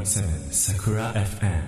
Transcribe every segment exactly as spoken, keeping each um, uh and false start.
ーセブン Sakura エフエム。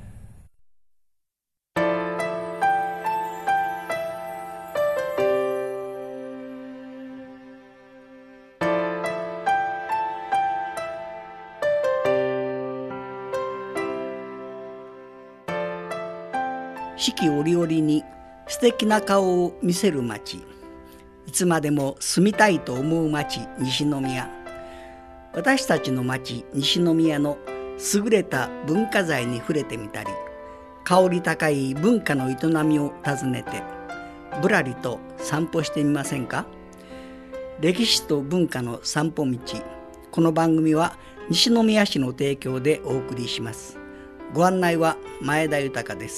四季折々に素敵な顔を見せる町、いつまでも住みたいと思う町、西宮。私たちの町西宮の優れた文化財に触れてみたり、香り高い文化の営みを訪ねてぶらりと散歩してみませんか。歴史と文化の散歩道。この番組は西宮市の提供でお送りします。ご案内は前田豊です。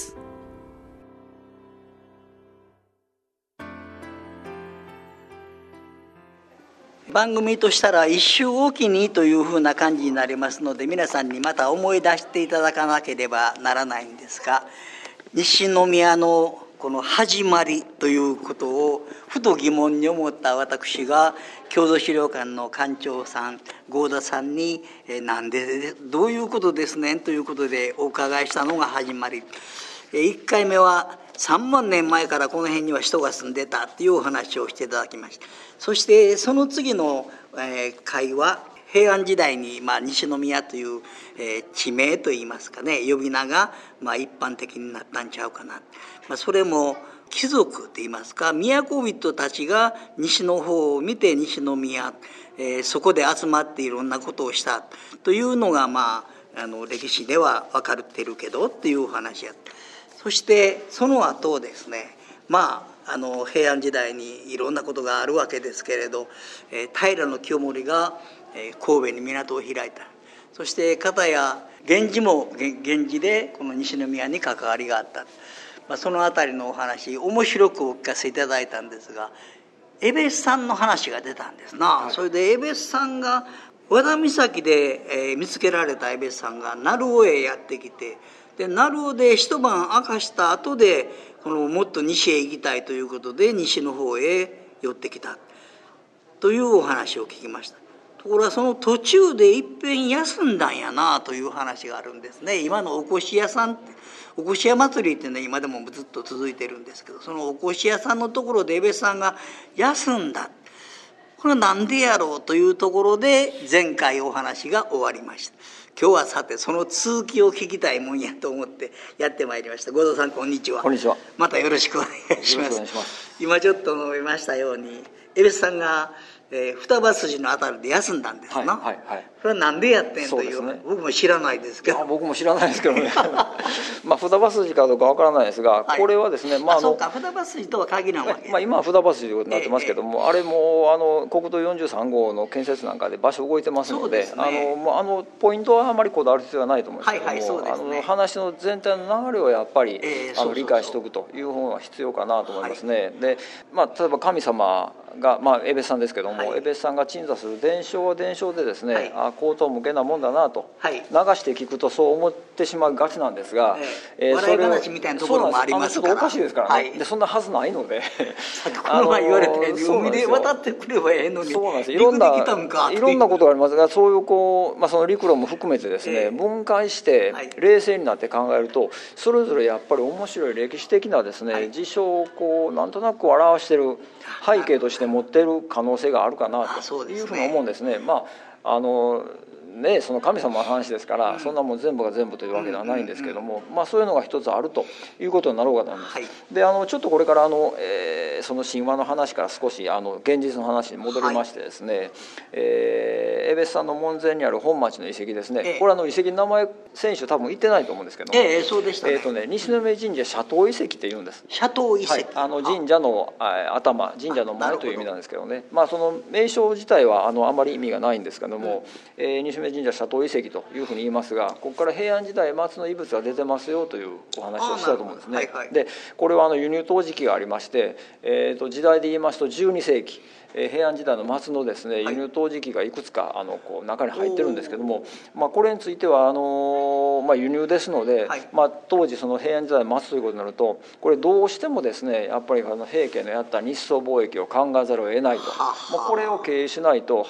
番組としたら一周おきにというふうな感じになりますので、皆さんにまた思い出していただかなければならないんですが、西宮のこの始まりということをふと疑問に思った私が、郷土資料館の館長さん合田さんにえなんでどういうことですねということでお伺いしたのが始まり。いっかいめはさんまんねんまえからこの辺には人が住んでたっていうお話をしていただきました。そしてその次の回は平安時代にまあ西宮という地名といいますかね、呼び名がまあ一般的になったんちゃうかな。まあ、それも貴族といいますか、都人たちが西の方を見て西宮、えー、そこで集まっていろんなことをしたというのがまああの歴史では分かってるけどっていうお話やった。そしてその後ですね、まああの平安時代にいろんなことがあるわけですけれど、えー、平清盛が、えー、神戸に港を開いた。そして片や源氏も源氏でこの西宮に関わりがあった。まあ、そのあたりのお話面白くお聞かせいただいたんですが、江別さんの話が出たんですな、はい、それで江別さんが和田岬で、えー、見つけられた江別さんが鳴尾へやってきて、で鳴尾で一晩明かした後でこのもっと西へ行きたいということで西の方へ寄ってきたというお話を聞きました。ところがその途中でいっぺん休んだんやなという話があるんですね。今のおこし屋さんって、おこし屋祭りっていうのは今でもずっと続いてるんですけど、そのおこし屋さんのところで江別さんが休んだ。これは何でやろうというところで前回お話が終わりました。今日はさてその続きを聞きたいもんやと思ってやってまいりました。後藤さんこんにちは。 こんにちは。 またよろしくお願いします。 よろしくお願いします。 今ちょっと述べましたように江別さんがえー、双葉筋のあたりで休んだんですな、 はいはいはい、 それは何でやってんという、ね、僕も知らないですけど。 僕も知らないですけどねまあ双葉筋かどうかわからないですが、はい、これはですね、まあ、あのそうか、双葉筋とは限らんわけ、 まあ、今は双葉筋ということになってますけども、えー、あれもあの国道よんじゅうさん号の建設なんかで場所動いてますの で, で、ね、あのもうあのポイントはあまりこだわる必要はないと思うんですけども、はいはい、そうですね、あの話の全体の流れをやっぱり、えー、あの理解しておくという方が必要かなと思いますね、はい、で、まあ、例えば神様が、まあ、江別さんですけども、はい、江別さんが鎮座する伝承は伝承でですね、はい、あ高等無形なもんだなと、はい、流して聞くとそう思ってしまいがちなんですが、 えー、笑い話みたいなところもありますから、 ちょっとおかしいですからね、はい、でそんなはずないのでこの前言われて海で渡ってくればええのにそうなんです、いろんないろんなことがありますが、そういうこう、まあ、その陸路も含めてですね、えー、分解して冷静になって考えると、それぞれやっぱり面白い歴史的なですね、はい、事象をこうなんとなく表している背景として持っている可能性があるかなというふうに思うんですね。まああのね、その神様の話ですから、うん、そんなもん全部が全部というわけではないんですけども、うんうんうん、まあ、そういうのが一つあるということになろうかと思います、はい、であのちょっとこれからあの、えー、その神話の話から少しあの現実の話に戻りましてですね、はい、えー、江別さんの門前にある本町の遺跡ですね、えー、これあの遺跡の名前選手多分言ってないと思うんですけども、 えー、そうでしたね、 えーとね、西宮神社社頭遺跡っていうんです。 社頭遺跡、はい、 あの神社のあ頭神社の前という意味なんですけどね、まあ、その名称自体はあのあまり意味がないんですけども、うん、えー、西宮神社社頭遺跡というふうに言いますが、ここから平安時代末の遺物が出てますよというお話をしたと思うんですね、はいはい、でこれはあの輸入当時期がありまして、えー、と時代で言いますとじゅうにせいき、平安時代の末のですね、輸入当時期がいくつかあのこう中に入ってるんですけども、まあ、これについてはあの、まあ、輸入ですので、はい、まあ、当時その平安時代末ということになると、これどうしてもですねやっぱりあの平家のやった日宋貿易を考えざるを得ないと、もうこれを経営しないと入って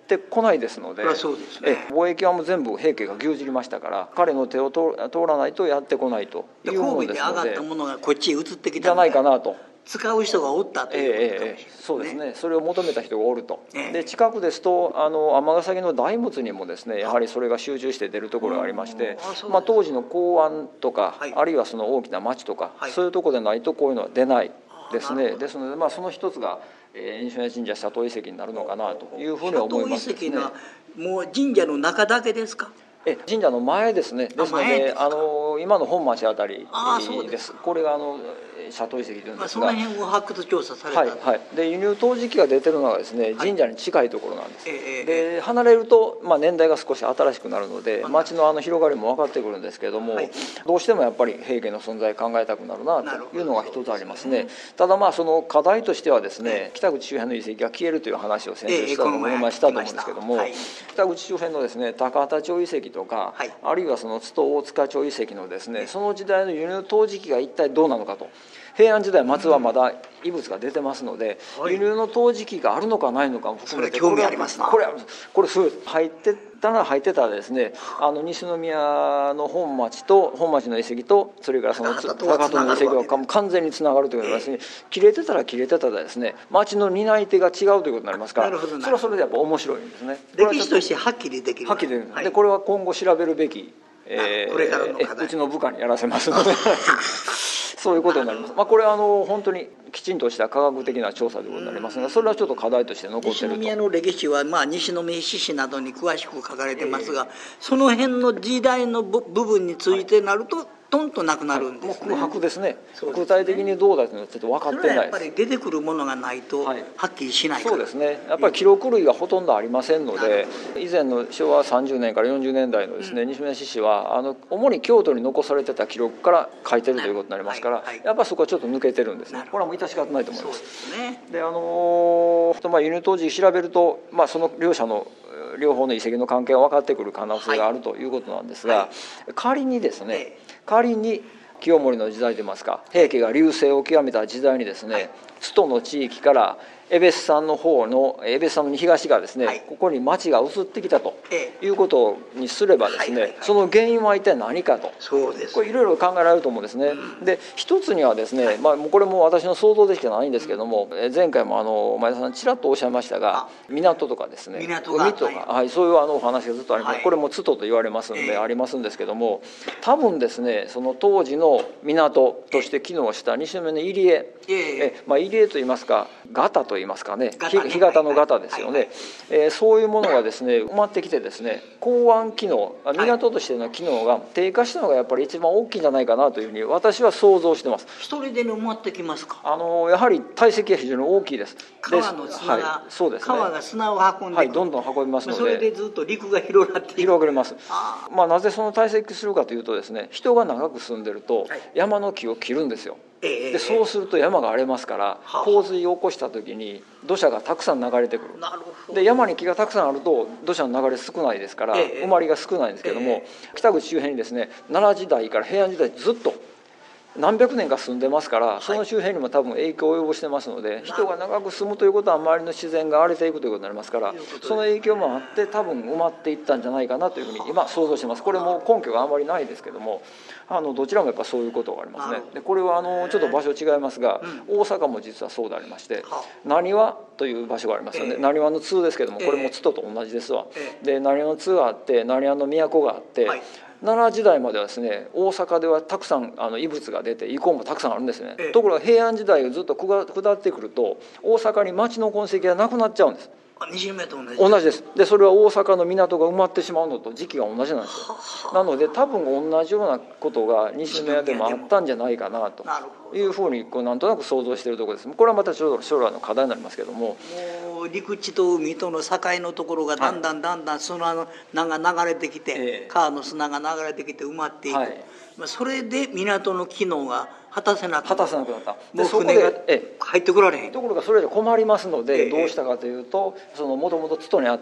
ってこないですので、 そうですね、 え貿易はもう全部平家が牛耳りましたから、彼の手を通らないとやってこないというものですので、 神戸で上がったものがこっちへ移ってきたじゃないかなと。 使う人がおったということかもしれない、 ええええ、そうですね、それを求めた人がおると、 ええ、 で近くですとあの尼崎の大仏にもですねやはりそれが集中して出るところがありまして、まあ、当時の港湾とか、はい、あるいはその大きな町とか、はい、そういうところでないとこういうのは出ないですね。ですので、まあ、その一つが西宮神社佐藤遺跡になるのかなというふうに思いますですね。 佐藤遺跡はもう神社の中だけですか？ え神社の前ですね。ですのであの今の本町あたりです。これがあの佐藤遺跡というんですが、 まあ、その辺を発掘調査された、 はいはい、で輸入陶磁器が出てるのがですね神社に近いところなんです、 はい、 で離れると、まあ、年代が少し新しくなるので町のあの広がりも分かってくるんですけれども、はい、どうしてもやっぱり平家の存在考えたくなるなというのが一つありますね。ただまあその課題としてはですね、北口周辺の遺跡が消えるという話を先日したと思いましたと思うんですけども、はい、北口周辺のですね高畑町遺跡とか、はい、あるいはその津戸大塚町遺跡のですねその時代の輸入陶磁器が一体どうなのかと。平安時代末はまだ遺物が出てますので、うん、輸入の陶磁器があるのかないのかも含めて、 それ興味ありますな。 これこれそう入ってたら入ってたらですね、あの西宮の本町と本町の遺跡とそれからその高畑の遺跡が完全につながるということですね。切れてたら切れてたらですね、町の担い手が違うということになりますから、それはそれでやっぱ面白いんですね。 歴史としてはっきりできる。 はっきりできる。でこれは今後調べるべき。 えー、これからの課題、 うちの部下にやらせますのでそういうことになります。まあ、これはあの本当にきちんとした科学的な調査ということになりますが、それはちょっと課題として残っていると。 西宮の歴史は、まあ、西宮志士などに詳しく書かれてますが、えー、その辺の時代の部分についてなると、はい、トンとなくなるんですね。 もう空白ですね。具体的にどうだというのはちょっと分かってないです。それはやっぱり出てくるものがないとはっきりしないから、 はい、そうですね。やっぱり記録類がほとんどありませんので、以前のしょうわさんじゅうねんからよんじゅうねんだいのですね、うん、西宮志士はあの主に京都に残されてた記録から書いてるということになりますから、はいはい、やっぱりそこはちょっと抜けてるんですね。これはもう致し方ないと思います。 そうですね。 であのー、まあ輸入陶磁器調べると、まあ、その両者の両方の遺跡の関係が分かってくる可能性があるということなんですが、はいはい、仮にですね、仮に清盛の時代といいますか、平家が隆盛を極めた時代にですね、はい、津戸の地域から江別山の方の江別山の東がですね、はい、ここに町が移ってきたということにすればですね、はいはいはい、その原因は一体何かと、 そうです、 これいろいろ考えられると思うんですね、うん、で一つにはですね、はい、まあ、これも私の想像でしかないんですけども、うん、前回もあの前田さんちらっとおっしゃいましたが、港とかですね、 港海とか、はいはい、そういうあのお話がずっとあります、はい、これも津戸と言われますので、えー、ありますんですけども、多分ですねその当時の港として機能した西宮の入り江、えーえまあ、入り江といいますかガタといいますかね、干潟のガタですよね、はいはい、えー、そういうものがですね埋まってきてですね、港湾機能、港としての機能が低下したのがやっぱり一番大きいんじゃないかなというふうに私は想像してます。 一人で埋まってきますか？ あのやはり体積が非常に大きいです。 川の砂が、はい、そうですね、川が砂を運んでくる、 はい、どんどん運びますので、 それでずっと陸が広がっていく、 広がります。あ、まあ、なぜその堆積するかというとですね、人が長く住んでると山の木を切るんですよ。でそうすると山が荒れますから、洪水を起こした時に土砂がたくさん流れてくる。 なるほど。 で山に木がたくさんあると土砂の流れ少ないですから、埋まりが少ないんですけども、北口周辺にですね奈良時代から平安時代ずっと何百年か住んでますから、その周辺にも多分影響を及ぼしてますので、人が長く住むということは周りの自然が荒れていくということになりますから、その影響もあって多分埋まっていったんじゃないかなというふうに今想像してます。これも根拠があまりないですけども、あのどちらもやっぱそういうことがありますね。でこれはあのちょっと場所違いますが、大阪も実はそうでありまして、浪速という場所がありますよね。浪速の通ですけども、これも津戸と同じですわ。で浪速の通があって、浪速の都があって、奈良時代まではですね大阪ではたくさんあの遺物が出て遺構もたくさんあるんですね、ええ、ところが平安時代をずっと下ってくると大阪に町の痕跡がなくなっちゃうんです。 にじゅうメートル同じ同じです。でそれは大阪の港が埋まってしまうのと時期が同じなんですよ。なので多分同じようなことが西宮でもあったんじゃないかなというふうにこうなんとなく想像しているところです。これはまた将来の課題になりますけども、 もう陸地と海との境のところがだんだんだんだん砂のが流れてきて、はい、川の砂が流れてきて埋まっていく、はい、それで港の機能が果たせなくなった。 果たせなくなった。 でそこで入ってこられへん。 ところがそれで困りますので、ええ、どうしたかというと、そのもともと津戸にあった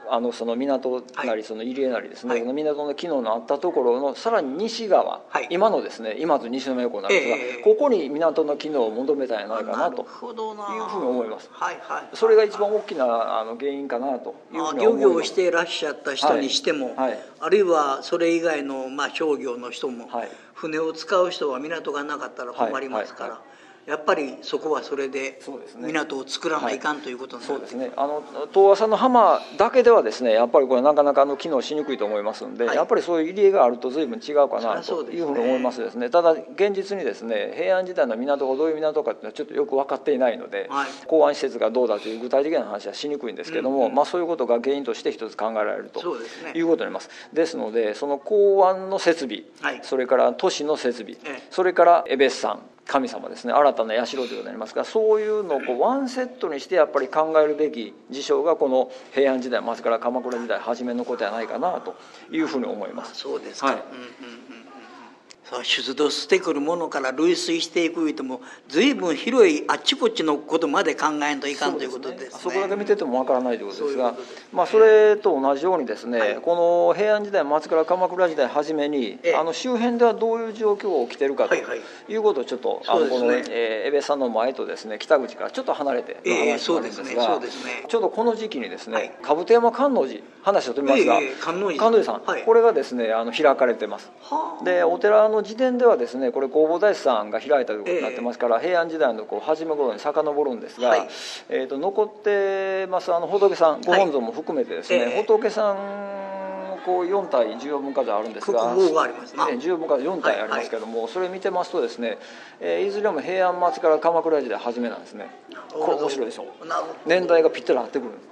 あのその港なりその入江なりですね、 はい、 港の機能のあったところのさらに西側、はい、今のですね今と西宮港なんですが、えー、ここに港の機能を求めたんじゃないかなというふうに思います。はいはい、それが一番大きなあの原因かなというふうに思います。 漁業をしていらっしゃった人にしても、はいはい、あるいはそれ以外のまあ商業の人も、はい、船を使う人は港がなかったら困りますから、はいはいはい、やっぱりそこはそれで港を作らないかんということになる、はい、そうですね。あの遠浅の浜だけではですねやっぱりこれなかなかの機能しにくいと思いますので、はい、やっぱりそういう入り江があると随分違うかなというふうに思いますですね。ただ現実にですね平安時代の港がどういう港かっていうのはちょっとよく分かっていないので、はい、港湾施設がどうだという具体的な話はしにくいんですけども、うんうん、まあ、そういうことが原因として一つ考えられるということになります。ですのでその港湾の設備、はい、それから都市の設備、ええ、それからエベスさん神様ですね新たな社ということになりますが、そういうのをこうワンセットにしてやっぱり考えるべき事象がこの平安時代、まずから鎌倉時代初めのことじゃないかなというふうに思います。 そうですか、はい、うんうんうん、出土してくるものから類推していくといっても随分広いあっちこっちのことまで考えんといかんということですね。 そこだけ見ててもわからないということですが、まあ、それと同じようにですね、はい、この平安時代末から鎌倉時代初めに、ええ、あの周辺ではどういう状況が起きているかということをちょっと、はいはい、あのこの、えー、江部さんの前とですね北口からちょっと離れての話なんですが、ちょうどこの時期にですね、はい、兜山観音寺話をとりますが、えー、観音寺、観音寺さん、はい、これがですねあの開かれてます。でお寺の自伝ではですねこれ弘法大師さんが開いたということになってますから、えー、平安時代のこう初め頃に遡るんですが、はい、えー、と残ってますあの仏さんご本尊も含めてですね、はい、えー、仏さんこうよん体重要文化財あるんですが、 国宝がありますね、 重要文化財よん体ありますけども、はいはい、それ見てますとですね、えー、いずれも平安末から鎌倉時代初めなんですね。これ面白いでしょ。年代がぴったり合ってくるんです。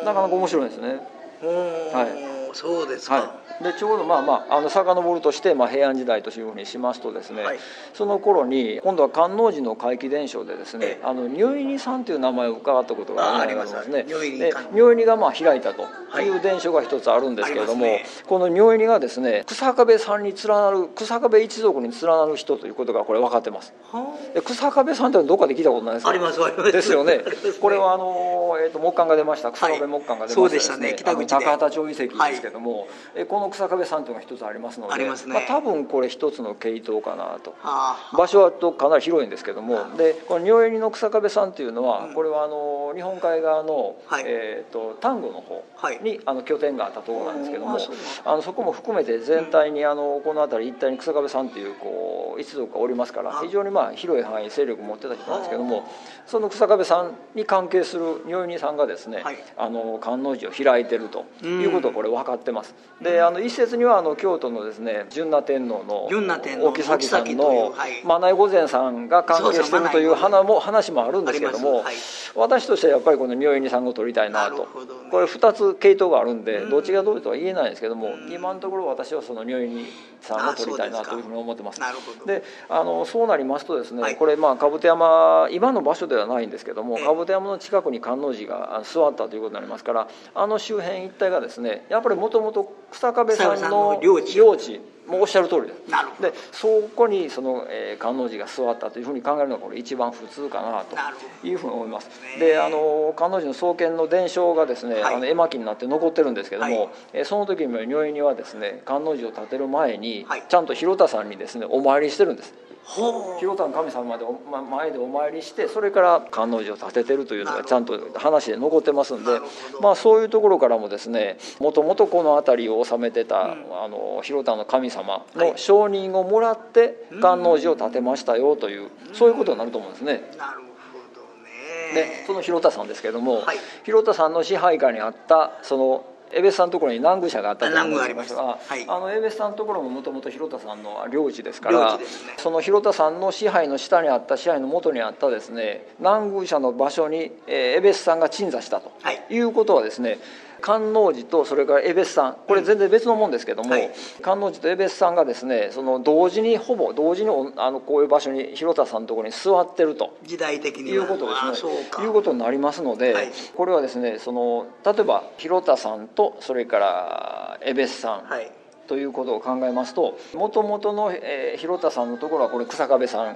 なかなか面白いですね。 はい、そうですか、 はい、でちょうどまあまああの遡るとして、まあ、平安時代というふうにしますとですね、はい、その頃に今度は観音寺の皆既伝承でですね、ええ、あの如意にさんという名前を伺ったことがありますね。如意にがまあ開いたという伝承が一つあるんですけれども、はい、ね、この如意にがですね草壁さんに連なる草壁一族に連なる人ということがこれ分かってます。で草壁さんってどっかで聞いたことないですか？ ありますありますですよね。これはあの、えー、と木簡が出ました草壁木簡が出ましたですね、はい、北口で高畑町遺跡ですけども、はい、この草壁さんというのが一つありますので、まあ、多分これ一つの系統かなと。場所はとかなり広いんですけども、でこの如意にの草壁さんというのは、うん、これはあの日本海側の、はい、えー、と丹後の方に、はい、あの拠点があったところなんですけども、あのそこも含めて全体にあのこの辺り一帯に草壁さんというこう一族がおりますから非常にまあ広い範囲勢力を持ってた人なんですけども、その草壁さんに関係する如意にさんがですね、はい、あの観音寺を開いてるということがこれ分かってます。であの一説にはあの京都のですね純那天皇の大木崎さんの真名御前さんが関係しているという話も話もあるんですけども、はい、私としてはやっぱりこの如意にさんを取りたいなと。これふたつ系統があるんでどっちがどうとは言えないんですけども、今のところ私はその如意にさんを取りたいなというふうに思ってます。であのそうなりますとですね、はい、これまあ兜山今の場所ではないんですけども、兜山の近くに観音寺が座ったということになりますから、あの周辺一帯がですねやっぱりもともと草壁さんの領地もうおっしゃる通りです。なるほど。でそこにその、えー、観音寺が座ったというふうに考えるのがこれ一番普通かなというふうに思います。であの観音寺の創建の伝承がですね、はい、あの絵巻になって残ってるんですけども、はい、えー、その時に如意にはですね観音寺を建てる前に、はい、ちゃんと広田さんにですねお参りしてるんです。広田の神様で前でお参りしてそれから観音寺を建ててるというのがちゃんと話で残ってますんで、まあ、そういうところからもですねもともとこの辺りを治めてた、うん、あの広田の神様の承認をもらって観音寺を建てましたよという、うん、そういうことになると思うんですね。なるほどね。でその広田さんですけども、はい、広田さんの支配下にあったその江別さんのところに南宮社があったと思いますが、はい、あの江別さんのところももともと広田さんの領地ですから、ね、その広田さんの支配の下にあった支配の元にあったですね南宮社の場所に江別さんが鎮座したということはですね、観音寺とそれから江別さんこれ全然別のもんですけども、はい、観音寺と江別さんがですねその同時にほぼ同時にあのこういう場所に広田さんのところに座ってると時代的にいうことですねいうことになりますので、はい、これはですねその例えば広田さんとそれから江別さん、はい、ということを考えますともともとの、えー、広田さんのところはこれ草壁さん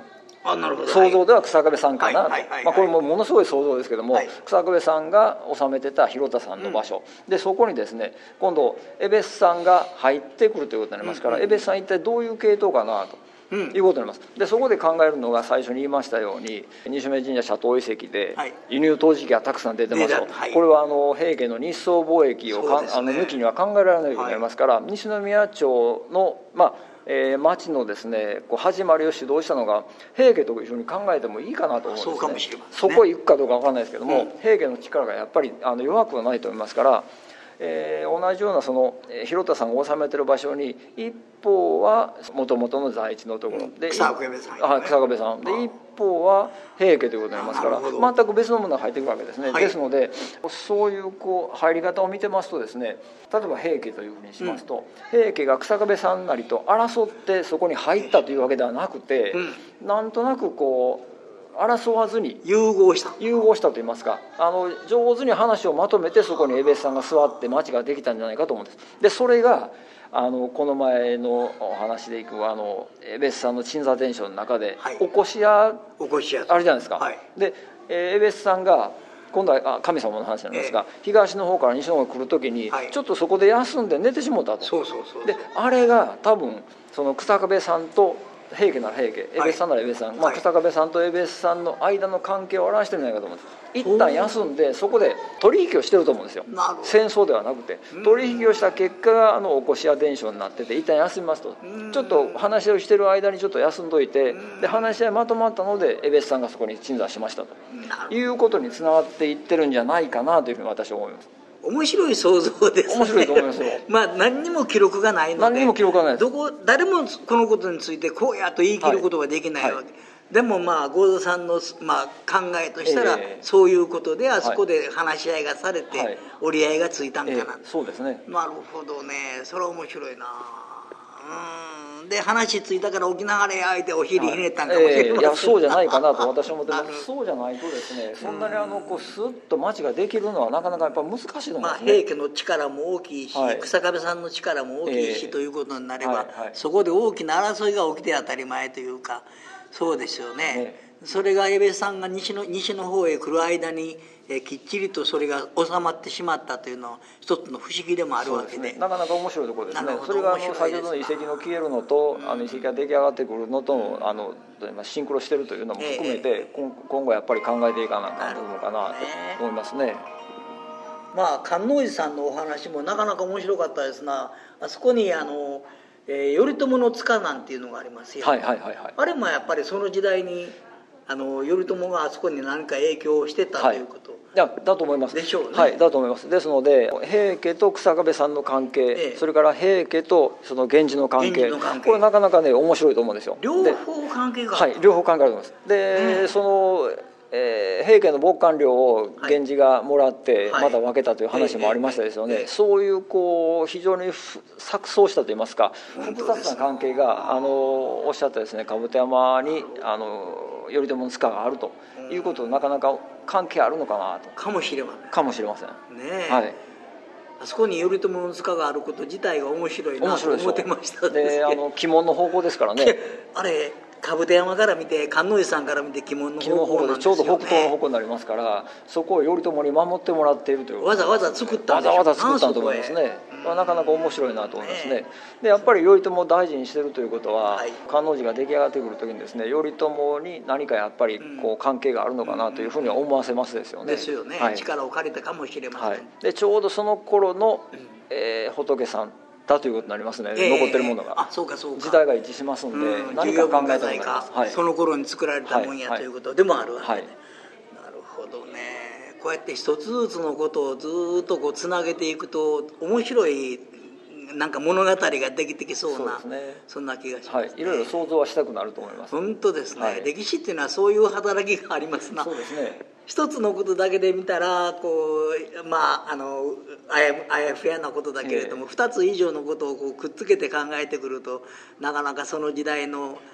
あ、なるほど、 想像では日下部さんかなと、 はいはいはいはい、 まあ、これもものすごい想像ですけども、 はい、 日下部さんが治めてた広田さんの場所、うん、でそこにですね今度江別さんが入ってくるということになりますから、うんうん、江別さん一体どういう系統かなと、うん、いうことになります。でそこで考えるのが最初に言いましたように西目神社社頭遺跡で輸入陶磁器がたくさん出てますと、はい、これはあの平家の日宋貿易をか、ね、あの抜きには考えられないようになりますから、はい、西宮町のまあえー、町のですねこう始まりを主導したのが平家と一緒に考えてもいいかなと思うんですね。 そうかもしれませんね。 そこへ行くかどうか分からないですけども、うん、平家の力がやっぱりあの弱くはないと思いますから、えー、同じようなその広田さんが治めてる場所に一方はもともとの在地のところで、 日下部さん、 はい、日下部さんで一方は平家ということになりますから全く別のものが入ってくるわけですね、はい、ですのでそういうこう入り方を見てますとですね、例えば平家というふうにしますと、うん、平家が日下部さんなりと争ってそこに入ったというわけではなくて、うん、なんとなくこう争わずに融合した融合したといいますか、あの上手に話をまとめてそこに江別さんが座って町ができたんじゃないかと思うんです。でそれがあのこの前のお話でいくあの江別さんの鎮座伝承の中で、はい、おこし屋おこし屋あるじゃないですか、はい、で江別さんが今度は神様の話なんですが、ええ、東の方から西の方に来る時に、はい、ちょっとそこで休んで寝てしもったと。 そうそうそうであれが多分その日下部さんと平家なら平家、江別さんなら江別さん、はい、まあ、日下部さんと江別さんの間の関係を表してるんじゃないかと思うんです。一旦休んでそこで取引をしてると思うんですよ。戦争ではなくて取引をした結果があのおこし屋伝承になってて、一旦休みますと、ちょっと話し合いをしてる間にちょっと休んどいて、で話し合いまとまったので江別さんがそこに鎮座しましたということにつながっていってるんじゃないかなというふうに私は思います。 面白い想像ですね。 面白いと思いますよ。 まあ何にも記録がないので、 何にも記録がないです。 どこ誰もこのことについてこうやと言い切ることができないわけ、はいはい、でもまあ合田さんの、まあ、考えとしたら、えー、そういうことであそこで話し合いがされて、はい、折り合いがついたんかな、えー、 そうですね。 なるほどね、それは面白いな。うんで話ついたから沖縄であえてお尻ひねったんかもしれない、 えー、いやそうじゃないかなと私は思ってます。そうじゃないとですね、そんなにあのこうスッと町ができるのはなかなかやっぱ難しいと思いますね。 まあ、平家の力も大きいし、はい、日下部さんの力も大きいし、えー、ということになれば、はいはい、そこで大きな争いが起きて当たり前というか、そうですよね。ねそれが江部さんが西の西の方へ来る間にえきっちりとそれが収まってしまったというのは一つの不思議でもあるわけ で, で、 ね、なかなか面白いところですね。それがあの先ほどの遺跡の消えるのと、うん、あの遺跡が出来上がってくるのとの、うん、あのシンクロしてるというのも含めて、ええ、今後やっぱり考えていかなきゃいけないのかなと思いますね。 まあ観音寺さんのお話もなかなか面白かったですが、あそこにあの、えー、頼朝の塚なんていうのがありますよ、 はいはいはいはい、 あれもやっぱりその時代にあの頼朝があそこに何か影響をしてたということ、はい、 いやだと思います。 でしょうね。 はい、だと思います。ですので平家と日下部さんの関係、ええ、それから平家とその源氏の関係、関係これなかなかね面白いと思うんですよ。 両方関係がある。 はい、両方関係あると思います。で、うん、そのえー、平家の牧官料を源氏がもらってまた分けたという話もありましたですよね、はいはい、そういうこう非常に錯綜したといいますか複雑な関係があのおっしゃったですね、甲山にあの頼朝の塚があるということとなかなか関係あるのかなと。 かもしれません。 かもしれませんねえ、 はい、 あそこに頼朝の塚があること自体が面白いなと思ってましたんですけど、であの鬼門の方向ですからねあれ甲山から見て観音寺さんから見て鬼門の方向なんですよね。 ちょうど北東の方向になりますから、そこを頼朝に守ってもらっているという、 わざわざ作ったんでしょ。 わざわざ作ったと思いますね。うん、なかなか面白いなと思いますね。でやっぱり頼朝を大事にしているということは、はい、観音寺が出来上がってくる時にですね、頼朝に何かやっぱりこう関係があるのかなというふうには思わせますですよね。 ですよね、はい、力を借りたかもしれません、はい、 でちょうどその頃の、えー、仏さんだということになりますね、えー、残ってるものが。 あ、そうかそうか、 時代が一致しますので、うん、何か考えたことがあります、はい、 その頃に作られたもんや、はい、ということでもあるわけで、はい、なるほどね。こうやって一つずつのことをずっとこうつなげていくと面白いなんか物語ができてきそうな、 そうですね、そんな気がします、ね、 はい、いろいろ想像はしたくなると思います。 本当ですね、はい、歴史っていうのはそういう働きがありますな。 そうですね、 一つのことだけで見たらこうまああのあやあやふやなことだけれども、えー、ふたつ以上のことをこうくっつけて考えてくるとなかなかその時代の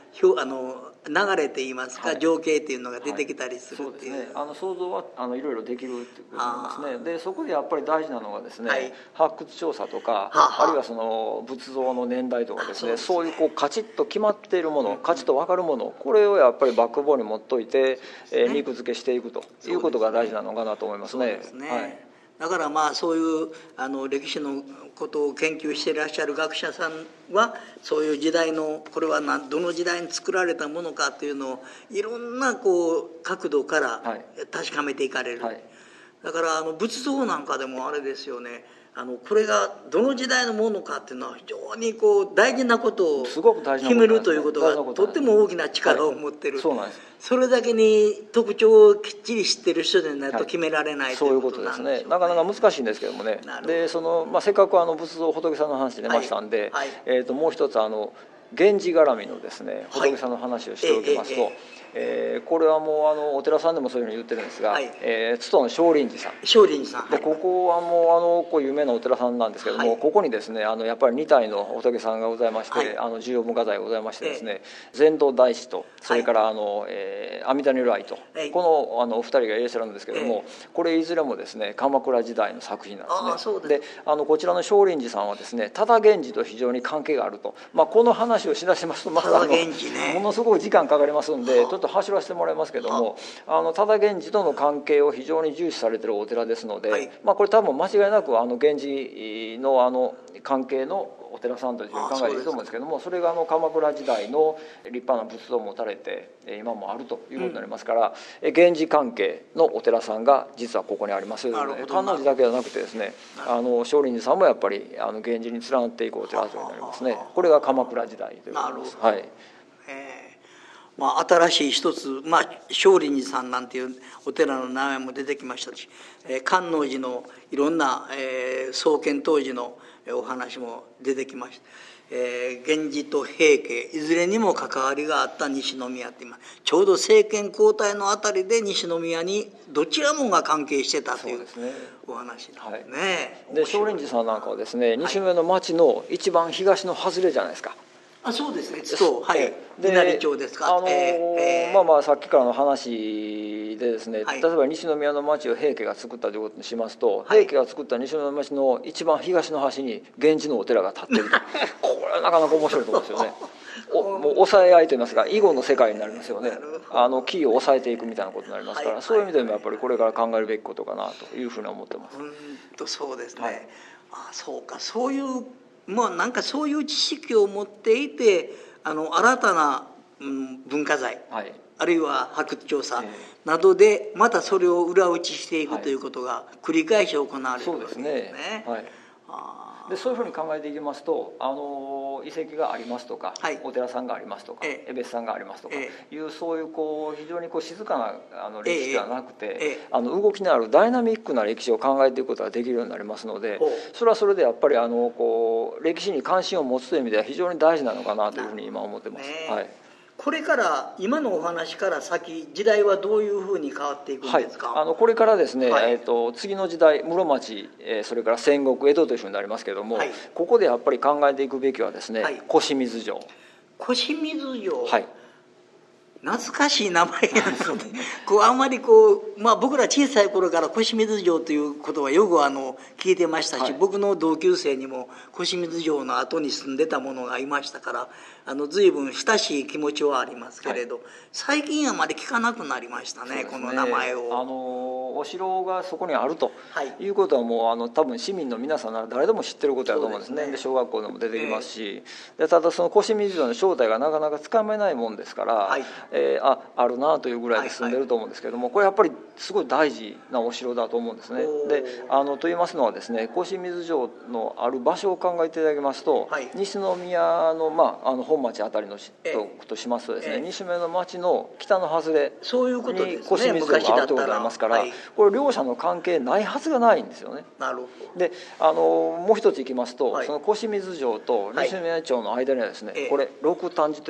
あの流れといいますか、はい、情景っていうのが出てきたりするっていう、はいはい、そうですね、 あの想像はあのいろいろできるっていうことなんですね。でそこでやっぱり大事なのがですね、はい、発掘調査とか、はあ、あるいはその仏像の年代とかですね、そういうこうカチッと決まっているもの、カチッと分かるもの、これをやっぱりバックボーンに持っといて、えー、肉付けしていくということが大事なのかなと思いますね。 そうですね、はい、だからまあそういうあの歴史のことを研究していらっしゃる学者さんはそういう時代のこれは何どの時代に作られたものかっていうのをいろんなこう角度から確かめていかれる、はいはい、だからあの仏像なんかでもあれですよね、あのこれがどの時代のものかっていうのは非常にこう大事なことを決めるということがとっても大きな力を持ってる、はい、そうなんです。それだけに特徴をきっちり知ってる人でないと決められない、はい、ということなんでしょうね。そういうことですね。なかなか難しいんですけどもね。でその、まあ、せっかくあの仏像仏さんの話出ましたんで、はいはい、えー、ともう一つあの源氏絡みのですね仏さんの話をしておきますと、はい、えーえーえー、これはもうあのお寺さんでもそういうふうに言ってるんですが、はい、えー、津との少林寺さん少林寺さん、 でここはもうあのこう有名なお寺さんなんですけども、はい、ここにですねあのやっぱりに体の仏さんがございまして、はい、あの重要文化財がございましてですね、えー、禅道大師とそれからあの、えー、阿弥陀如来と、はい、このあのお二人がいらっしゃるんですけども、えー、これいずれもですね鎌倉時代の作品なんですね。あ、そうです。であのこちらの少林寺さんはですね多田源氏と非常に関係があると、まあ、この話をしだしますとまたあの、ね、ものすごい時間かかりますんでちょっと走らせてもらいますけども、あの多田源氏との関係を非常に重視されているお寺ですので、はい、まあ、これ多分間違いなくあの源氏のあの関係のお寺さんというふうに考えていると思うんですけども、 そ, それがあの鎌倉時代の立派な仏像を持たれて今もあるということになりますから、うん、源氏関係のお寺さんが実はここにあります。観音寺だけじゃなくてですね、あの少林寺さんもやっぱりあの源氏に連なっていくお寺というになりますね。これが鎌倉時代ということです。はい、 まあ、新しい一つ、まあ、少林寺さんなんていうお寺の名前も出てきましたし、えー、観音寺のいろんな、えー、創建当時のお話も出てきました。えー、源氏と平家いずれにも関わりがあった西宮って今ちょうど政権交代のあたりで西宮にどちらもが関係してたというお話なんですね。 で少林寺さんなんかはですね西宮の町の一番東の外れじゃないですか。 あ、そうですね。そう、はい。稲荷町ですか。 あのーえー、まあまあさっきからの話でですね、はい、例えば西宮の町を平家が作ったということにしますと、はい、平家が作った西宮の町の一番東の端に源氏のお寺が建っているとこれはなかなか面白いと思うんですよね。おもう抑え合いといいますか囲碁の世界になりますよね。あのキーを抑えていくみたいなことになりますから、はい、そういう意味でもやっぱりこれから考えるべきことかなというふうに思ってます。 うんとそうですね、はい、あ、そうか、そういうまあなんかそういう知識を持っていてあの新たな、うん、文化財、はい、あるいは発掘調査などでまたそれを裏打ちしていくということが繰り返し行われるわけですね。そうですね、はい、 あでそういうふうに考えていきますとあの遺跡がありますとか、はい、お寺さんがありますとか江別さんがありますとかいう、そういうこう非常にこう静かなあの歴史ではなくて、あの動きのあるダイナミックな歴史を考えていくことができるようになりますので、それはそれでやっぱりあのこう歴史に関心を持つという意味では非常に大事なのかなというふうに今思ってます。はい、 これから今のお話から先時代はどういうふうに変わっていくんですか。 はい、あのこれからですね、はい、えー、と次の時代室町、えー、それから戦国江戸というふうになりますけども、はい、ここでやっぱり考えていくべきはですね、はい、小清水城。 小清水城、はい、懐かしい名前やのでこうあんまりこう、まあ、僕ら小さい頃から小清水城ということはよくあの聞いてましたし、はい、僕の同級生にも小清水城の後に住んでたものがいましたからあの随分親しい気持ちはありますけれど、はい、最近あまり聞かなくなりました ね, ねこの名前を。 あのお城がそこにあるということはもうあの多分市民の皆さんなら誰でも知ってることだと思うんです ね, で, ねで小学校でも出てきますし、えー、でただその小清水城の正体がなかなかつかめないもんですから、はい、えー、あ, あるなというぐらいで住んでると思うんですけども、はいはい、これやっぱりすごい大事なお城だと思うんですね。であのと言いますのはですね小清水城のある場所を考えていただきますと、はい、西宮の,、まあ、あの本町あたりのし、えー、と, としますとですね、えー、西宮の町の北の外れに小清水城があるということになりますから、はい、これ両者の関係ないはずがないんですよね。 なるほど。 であのもう一ついきますと、はい、その小清水城と西宮町の間にはですね、はい、これ六反寺という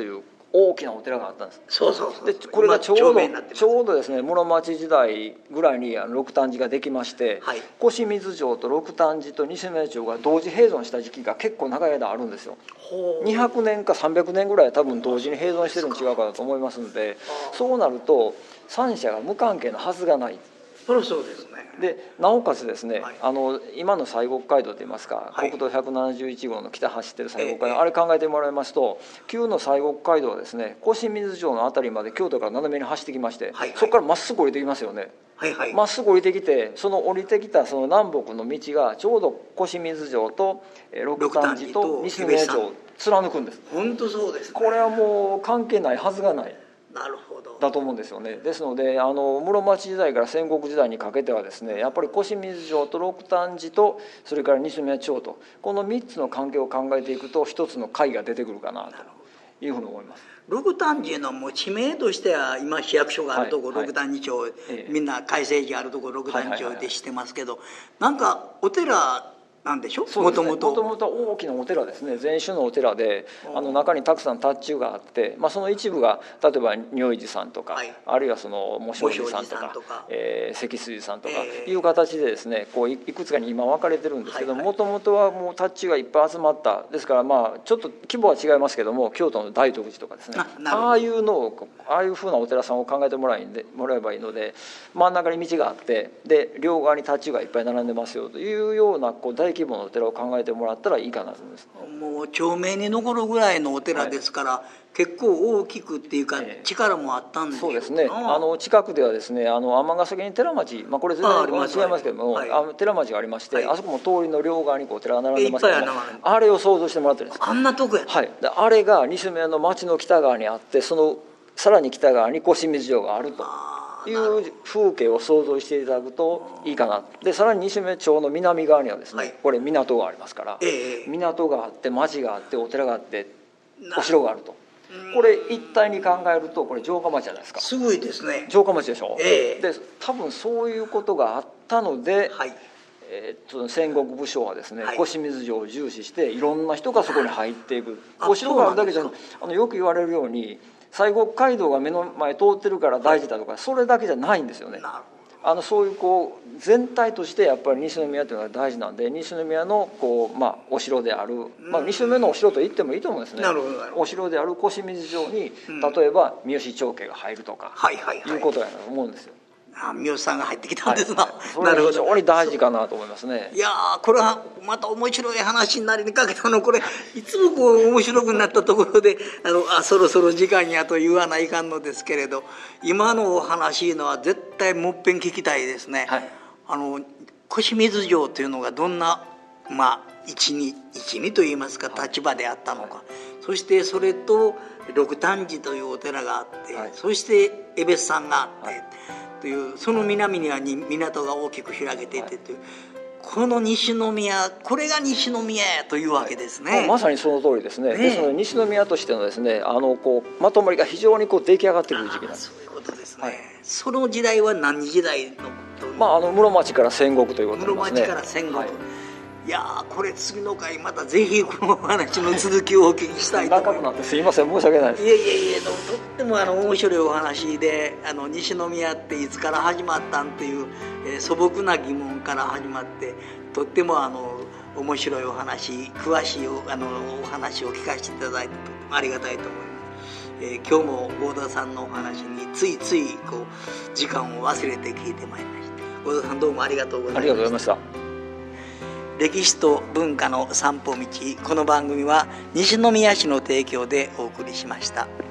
大きなお寺があったんです。 そうそうそう。 でこれがちょうどちょうどですね室町時代ぐらいにあの六反寺ができまして、はい、小清水城と六反寺と西宮城が同時併存した時期が結構長い間あるんですよ。にひゃくねんかさんびゃくねんぐらい多分同時に併存してるの違うかなと思いますので、そうなると三者が無関係なはずがない。 そりゃそうですね。 でなおかつですね、はい、あの今の西国街道といいますか、はい、国道ひゃくななじゅういち号の北走ってる西国街道、ええ、あれ考えてもらいますと旧の西国街道はですね小清水城の辺りまで京都から斜めに走ってきまして、はいはい、そこからまっすぐ降りてきますよね。はいはい、まっすぐ降りてきてその降りてきたその南北の道がちょうど小清水城と六反寺と西宮城を貫くんです。 本当そうですね。 これはもう関係ないはずがない。 なるほど。 だと思うんですよね。ですのであの室町時代から戦国時代にかけてはですねやっぱり小清水城と六反寺とそれから西宮町とこのみっつの関係を考えていくと一つの解が出てくるかなというふうに思います。 六反寺のもう地名としては今市役所があるところ、はい、六反寺町、はい、みんな改正寺あるところ六反寺町で知ってますけど、なんかお寺なんでしょ。もともともともと大きなお寺ですね。禅宗のお寺であの中にたくさん塔頭があって、まあ、その一部が例えば如意寺さんとか、はい、あるいはその茂生寺さんとか、えー、積水寺さんとかいう形でですねこういくつかに今分かれてるんですけどもともとはもう塔頭がいっぱい集まったですからまあちょっと規模は違いますけども京都の大徳寺とかですね あ, ああいうのをああいうふうなお寺さんを考えてもらえもらえばいいので真ん中に道があってで両側に塔頭がいっぱい並んでますよというようなこう大規模なお寺を考えてもらったらいいかなと思います。 もう町名に残るぐらいのお寺ですから、はい、結構大きくっていうか、えー、力もあったんですよ。 そうですね。あの近くではですねあの尼崎に寺町、まあ、これ全然違いますけども、はい、あの寺町がありまして、はい、あそこも通りの両側にこう寺が並んでますけども、あれを想像してもらってるんです。 あんなとこや、 はい、であれが西宮の町の北側にあってそのさらに北側に小清水城があるという風景を想像していただくといいかな。でさらに西宮町の南側にはですね、はい、これ港がありますから、えー、港があって町があってお寺があってお城があるとこれ一体に考えるとこれ城下町じゃないですか。 すごいですね。 城下町でしょ、 えー、 で多分そういうことがあったので、はいえー、っと戦国武将はですね、はい、小清水城を重視していろんな人がそこに入っていく。お城があるだけじゃあのよく言われるように西国街道が目の前通ってるから大事だとかそれだけじゃないんですよね。あのそういうこう全体としてやっぱり西宮というのが大事なんで西宮のこう、まあ、お城である、まあ、西宮のお城と言ってもいいと思うんですね。お城である小清水城に例えば三好長家が入るとか、うん、いうことやと思うんですよ。 三好さんが入ってきたんですな、はい、 それは非常に大事かなと思いますね。 いやこれはまた面白い話になりかけたのこれいつもこう面白くなったところであのあそろそろ時間やと言わないかんのですけれど今のお話のは絶対もっぺん聞きたいですね、はい、あの小清水城というのがどんなまあ一味一味といいますか立場であったのか、はい、そしてそれと六反寺というお寺があって、はい、そして江別さんがあって、はいというその南には港が大きく開けていてという、はい、この西宮これが西宮というわけですね、 はい、まさにその通りですね。ねですので西宮としてのですねあのこうまとまりが非常にこう出来上がってくる時期なんです。 そういうことですね、はい、その時代は何時代のことまああの室町から戦国ということになりますね。 室町から戦国、はいいやこれ次の回またぜひこの話の続きをお聞きしたいと思います。 長くなってすいません申し訳ないです。 いやいやいやとってもあの面白いお話であの西宮っていつから始まったんっていう、えー、素朴な疑問から始まってとってもあの面白いお話詳しい お, あのお話を聞かせていただいてとてもありがたいと思います。えー、今日も合田さんのお話についついこう時間を忘れて聞いてまいりました。合田さんどうもありがとうございました。 ありがとうございました。 歴史と文化の散歩道この番組は西宮市の提供でお送りしました。